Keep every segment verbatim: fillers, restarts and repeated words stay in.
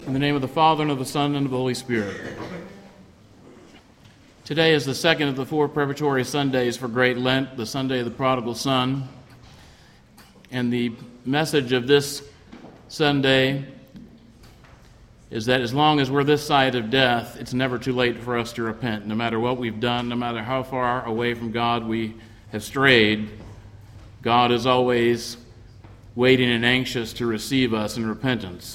In the name of the Father, and of the Son, and of the Holy Spirit. Today is the second of the four preparatory Sundays for Great Lent, the Sunday of the Prodigal Son. And the message of this Sunday is that as long as we're this side of death, it's never too late for us to repent. No matter what we've done, no matter how far away from God we have strayed, God is always waiting and anxious to receive us in repentance.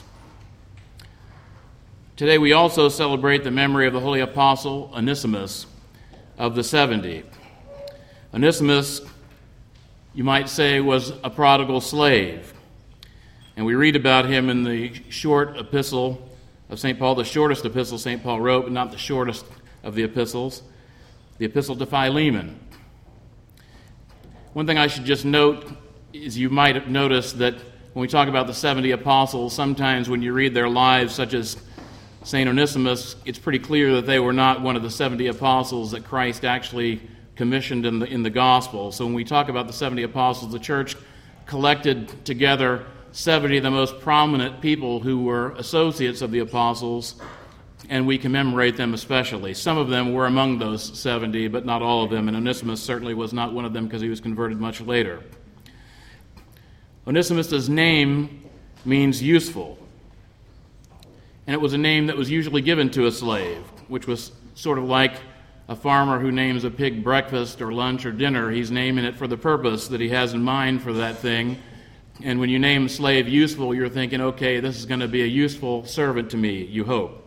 Today we also celebrate the memory of the holy apostle Onesimus of the seventy. Onesimus, you might say, was a prodigal slave. And we read about him in the short epistle of Saint Paul, the shortest epistle Saint Paul wrote, but not the shortest of the epistles, the epistle to Philemon. One thing I should just note is you might have noticed that when we talk about the seventy apostles, sometimes when you read their lives, such as Saint Onesimus, it's pretty clear that they were not one of the seventy apostles that Christ actually commissioned in the in the gospel. So when we talk about the seventy apostles, the church collected together seventy of the most prominent people who were associates of the apostles, and we commemorate them especially. Some of them were among those seventy, but not all of them, and Onesimus certainly was not one of them because he was converted much later. Onesimus' name means useful. And it was a name that was usually given to a slave, which was sort of like a farmer who names a pig breakfast or lunch or dinner. He's naming it for the purpose that he has in mind for that thing. And when you name a slave useful, you're thinking, okay, this is going to be a useful servant to me, you hope.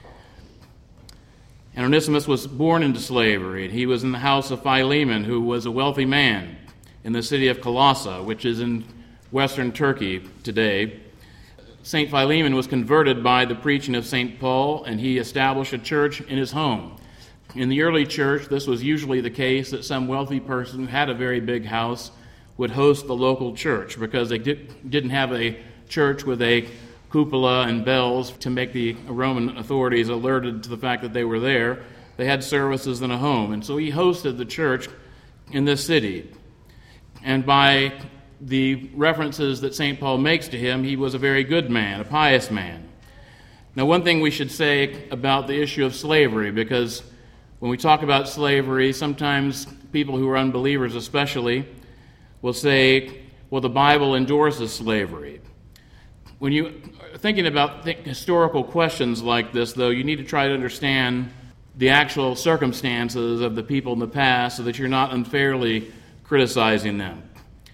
And Onesimus was born into slavery, and he was in the house of Philemon, who was a wealthy man in the city of Colossae, which is in western Turkey today. Saint Philemon was converted by the preaching of Saint Paul, and he established a church in his home. In the early church, this was usually the case that some wealthy person who had a very big house would host the local church because they did, didn't have a church with a cupola and bells to make the Roman authorities alerted to the fact that they were there. They had services in a home, and so he hosted the church in this city. And by the references that Saint Paul makes to him, he was a very good man, a pious man. Now, one thing we should say about the issue of slavery, because when we talk about slavery, sometimes people who are unbelievers especially will say, well, the Bible endorses slavery. When you are thinking about th- historical questions like this, though, you need to try to understand the actual circumstances of the people in the past so that you're not unfairly criticizing them.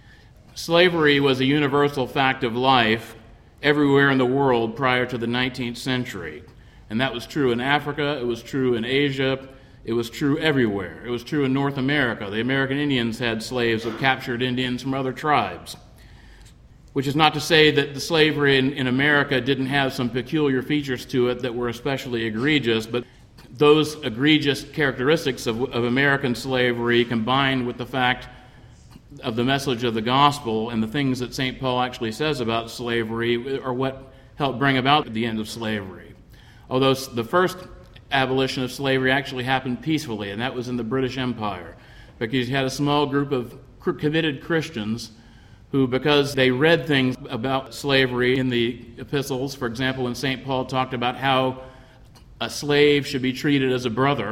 Slavery was a universal fact of life everywhere in the world prior to the nineteenth century. And that was true in Africa, it was true in Asia, it was true everywhere. It was true in North America. The American Indians had slaves of captured Indians from other tribes. Which is not to say that the slavery in, in America didn't have some peculiar features to it that were especially egregious, but those egregious characteristics of, of American slavery combined with the fact of the message of the gospel and the things that Saint Paul actually says about slavery are what helped bring about the end of slavery. Although the first abolition of slavery actually happened peacefully, and that was in the British Empire, because you had a small group of committed Christians who, because they read things about slavery in the epistles, for example, when Saint Paul talked about how a slave should be treated as a brother,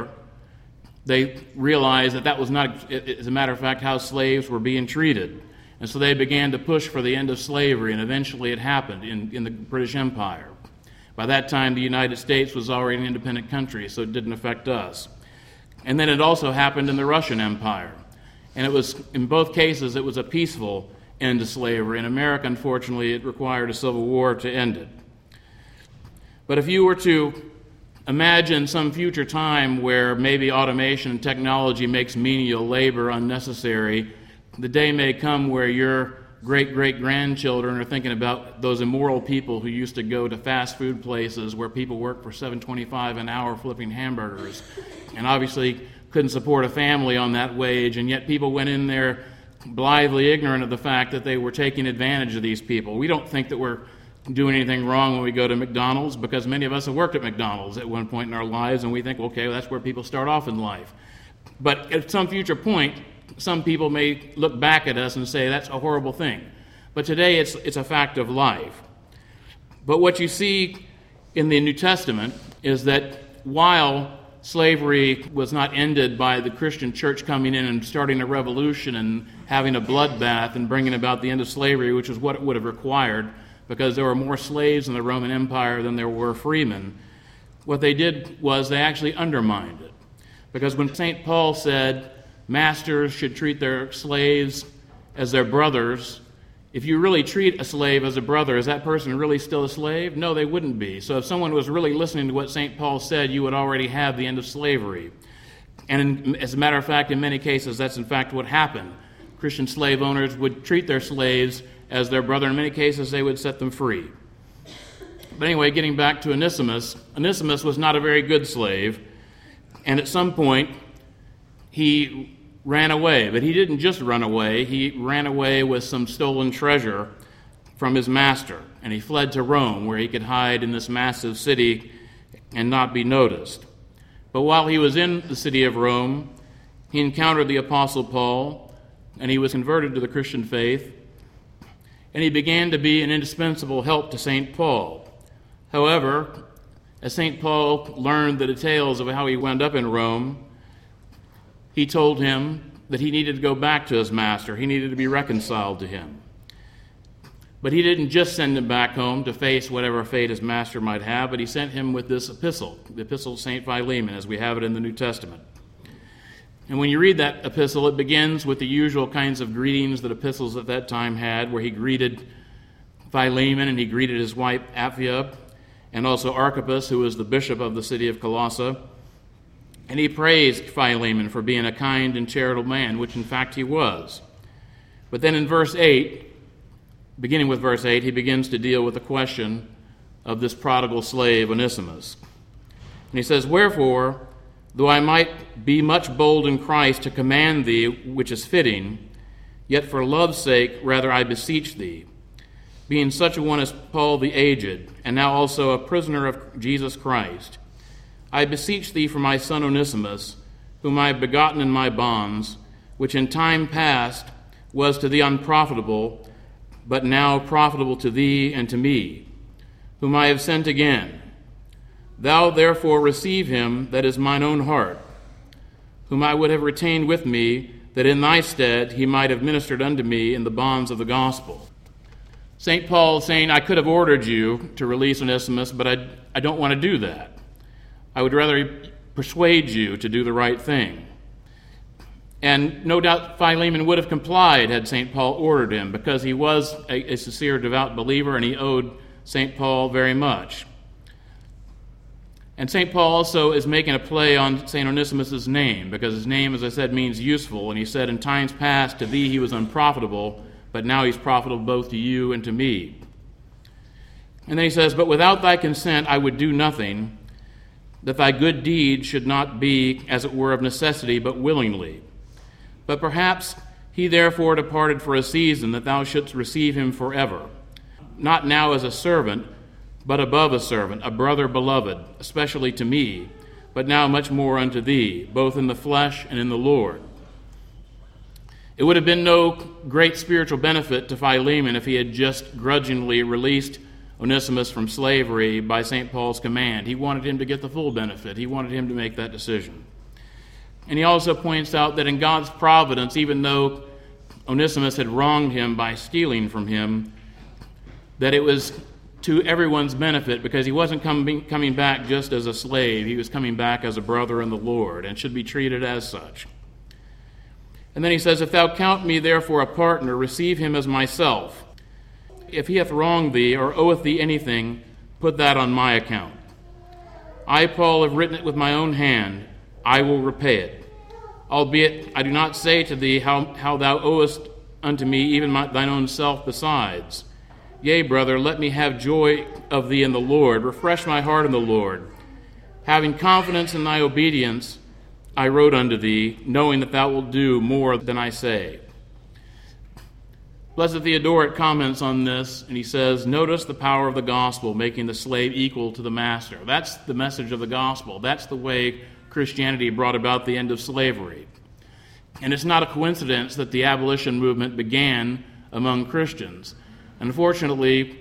they realized that that was not, as a matter of fact, how slaves were being treated. And so they began to push for the end of slavery, and eventually it happened in, in the British Empire. By that time, the United States was already an independent country, so it didn't affect us. And then it also happened in the Russian Empire. And it was, in both cases, it was a peaceful end to slavery. In America, unfortunately, it required a civil war to end it. But if you were to imagine some future time where maybe automation and technology makes menial labor unnecessary, the day may come where your great-great-grandchildren are thinking about those immoral people who used to go to fast food places where people work for seven dollars and twenty-five cents an hour flipping hamburgers and obviously couldn't support a family on that wage, and yet people went in there blithely ignorant of the fact that they were taking advantage of these people. We don't think that we're doing anything wrong when we go to McDonald's, because many of us have worked at McDonald's at one point in our lives, and we think, okay, well, that's where people start off in life. But at some future point, some people may look back at us and say that's a horrible thing. But today it's it's a fact of life. But what you see in the New Testament is that while slavery was not ended by the Christian church coming in and starting a revolution and having a bloodbath and bringing about the end of slavery, which is what it would have required, because there were more slaves in the Roman Empire than there were freemen, what they did was they actually undermined it. Because when Saint Paul said masters should treat their slaves as their brothers, if you really treat a slave as a brother, is that person really still a slave? No, they wouldn't be. So if someone was really listening to what Saint Paul said, you would already have the end of slavery. And in, as a matter of fact, in many cases, that's in fact what happened. Christian slave owners would treat their slaves as their brother. In many cases, they would set them free. But anyway, getting back to Onesimus, Onesimus was not a very good slave, and at some point, he ran away. But he didn't just run away. He ran away with some stolen treasure from his master, and he fled to Rome, where he could hide in this massive city and not be noticed. But while he was in the city of Rome, he encountered the Apostle Paul, and he was converted to the Christian faith, and he began to be an indispensable help to Saint Paul. However, as Saint Paul learned the details of how he wound up in Rome, he told him that he needed to go back to his master. He needed to be reconciled to him. But he didn't just send him back home to face whatever fate his master might have, but he sent him with this epistle, the epistle of Saint Philemon, as we have it in the New Testament. And when you read that epistle, it begins with the usual kinds of greetings that epistles at that time had, where he greeted Philemon and he greeted his wife Apphia, and also Archippus, who was the bishop of the city of Colossae. And he praised Philemon for being a kind and charitable man, which in fact he was. But then in verse eight, beginning with verse eight, he begins to deal with the question of this prodigal slave, Onesimus. And he says, "Wherefore, though I might be much bold in Christ to command thee, which is fitting, yet for love's sake rather I beseech thee, being such a one as Paul the aged, and now also a prisoner of Jesus Christ, I beseech thee for my son Onesimus, whom I have begotten in my bonds, which in time past was to thee unprofitable, but now profitable to thee and to me, whom I have sent again. Thou therefore receive him that is mine own heart, whom I would have retained with me, that in thy stead he might have ministered unto me in the bonds of the gospel." Saint Paul is saying, I could have ordered you to release Onesimus, but I, I don't want to do that. I would rather persuade you to do the right thing. And no doubt Philemon would have complied had Saint Paul ordered him, because he was a, a sincere, devout believer, and he owed Saint Paul very much. And Saint Paul also is making a play on Saint Onesimus' name, because his name, as I said, means useful. And he said, in times past to thee he was unprofitable, but now he's profitable both to you and to me. And then he says, but without thy consent I would do nothing, that thy good deed should not be, as it were, of necessity, but willingly. But perhaps he therefore departed for a season, that thou shouldst receive him forever, not now as a servant, but above a servant, a brother beloved, especially to me, but now much more unto thee, both in the flesh and in the Lord. It would have been no great spiritual benefit to Philemon if he had just grudgingly released Onesimus from slavery by Saint Paul's command. He wanted him to get the full benefit. He wanted him to make that decision. And he also points out that in God's providence, even though Onesimus had wronged him by stealing from him, that it was to everyone's benefit, because he wasn't coming, coming back just as a slave. He was coming back as a brother in the Lord and should be treated as such. And then he says, if thou count me therefore a partner, receive him as myself. If he hath wronged thee or oweth thee anything, put that on my account. I, Paul, have written it with my own hand. I will repay it. Albeit I do not say to thee how, how thou owest unto me even my, thine own self besides. Yea, brother, let me have joy of thee in the Lord. Refresh my heart in the Lord. Having confidence in thy obedience, I wrote unto thee, knowing that thou wilt do more than I say. Blessed Theodoret comments on this, and he says, notice the power of the gospel, making the slave equal to the master. That's the message of the gospel. That's the way Christianity brought about the end of slavery. And it's not a coincidence that the abolition movement began among Christians. Unfortunately,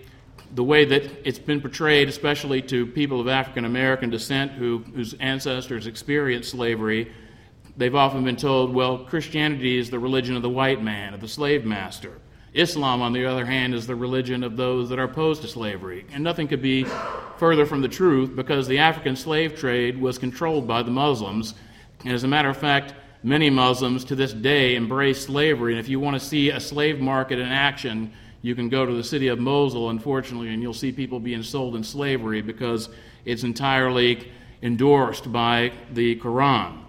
the way that it's been portrayed, especially to people of African American descent who, whose ancestors experienced slavery, they've often been told, well, Christianity is the religion of the white man, of the slave master. Islam, on the other hand, is the religion of those that are opposed to slavery. And nothing could be further from the truth, because the African slave trade was controlled by the Muslims. And as a matter of fact, many Muslims to this day embrace slavery. And if you want to see a slave market in action, you can go to the city of Mosul, unfortunately, and you'll see people being sold in slavery because it's entirely endorsed by the Quran.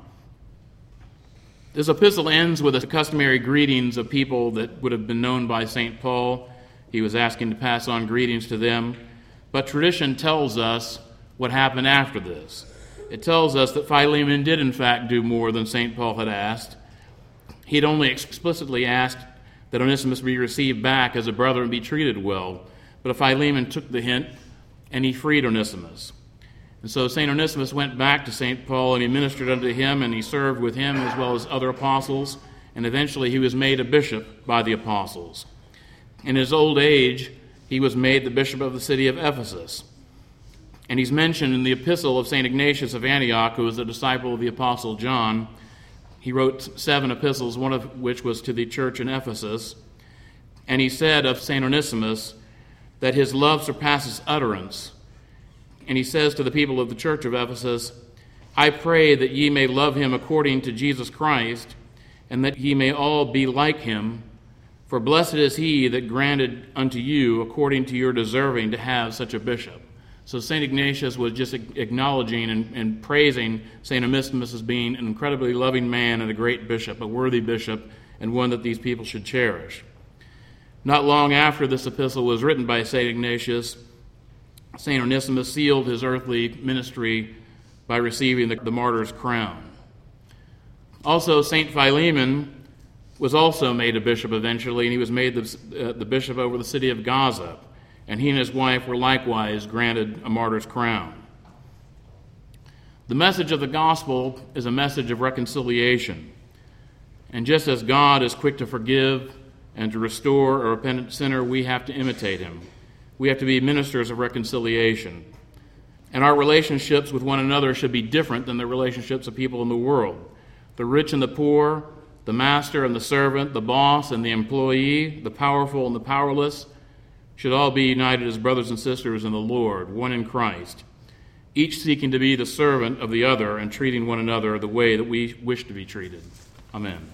This epistle ends with the customary greetings of people that would have been known by Saint Paul. He was asking to pass on greetings to them. But tradition tells us what happened after this. It tells us that Philemon did in fact do more than Saint Paul had asked. He had only explicitly asked that Onesimus be received back as a brother and be treated well. But Philemon took the hint, and he freed Onesimus. And so Saint Onesimus went back to Saint Paul, and he ministered unto him, and he served with him as well as other apostles, and eventually he was made a bishop by the apostles. In his old age, he was made the bishop of the city of Ephesus. And he's mentioned in the epistle of Saint Ignatius of Antioch, who was a disciple of the apostle John. He wrote seven epistles, one of which was to the church in Ephesus. And he said of Saint Onesimus that his love surpasses utterance. And he says to the people of the church of Ephesus, I pray that ye may love him according to Jesus Christ, and that ye may all be like him. For blessed is he that granted unto you according to your deserving to have such a bishop. So Saint Ignatius was just acknowledging and, and praising Saint Onesimus as being an incredibly loving man and a great bishop, a worthy bishop, and one that these people should cherish. Not long after this epistle was written by Saint Ignatius, Saint Onesimus sealed his earthly ministry by receiving the, the martyr's crown. Also, Saint Philemon was also made a bishop eventually, and he was made the, uh, the bishop over the city of Gaza. And he and his wife were likewise granted a martyr's crown. The message of the gospel is a message of reconciliation. And just as God is quick to forgive and to restore a repentant sinner, we have to imitate him. We have to be ministers of reconciliation. And our relationships with one another should be different than the relationships of people in the world. The rich and the poor, the master and the servant, the boss and the employee, the powerful and the powerless, should all be united as brothers and sisters in the Lord, one in Christ, each seeking to be the servant of the other and treating one another the way that we wish to be treated. Amen.